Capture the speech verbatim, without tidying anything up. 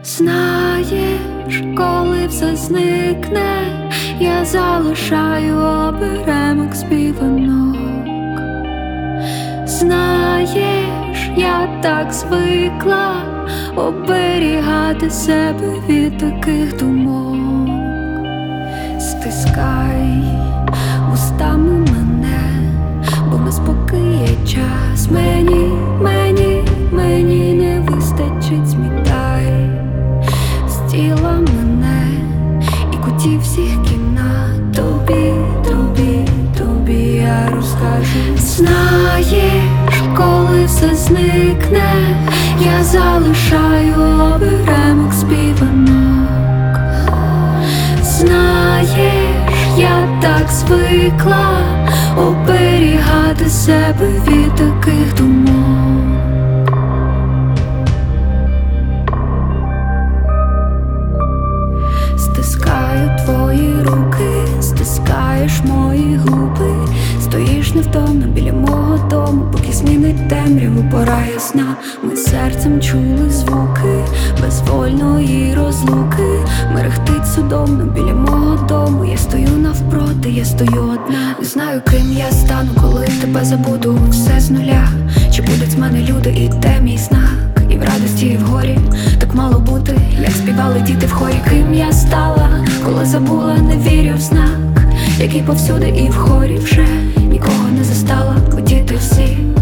Знаєш, коли все зникне, я залишаю оберемок співанок. Знаєш, я так звикла оберігати себе від таких думок. Стискай вустами мене, бо на спокій є час. Мені, мені, мені не вистачить, змітай з тіла мене і кутів всіх кімнат. Тобі, тобі, тобі я розкажу. Знаєш, коли все зникне, я залишаю оберемок співанок. Знаєш, я так звикла оберігати себе від таких думок. Стискаю твої руки, стискаєш мої губи. Стоїш невтомно біля мого дому, поки змінить темряву пора ясна. Ми серцем чули звуки безвольної розлуки. Мерехтить судомно біля мого дому. Я стою навпроти, я стою одна. Не знаю, ким я стану, коли тебе забуду. Все з нуля, чи будуть з мене люди, і де мій знак. І в радості, і в горі так мало бути, як співали діти в хорі. Ким я стала, коли забула, не вірю в знак, який повсюди і в хорі вже нікого не застала, бо діти всі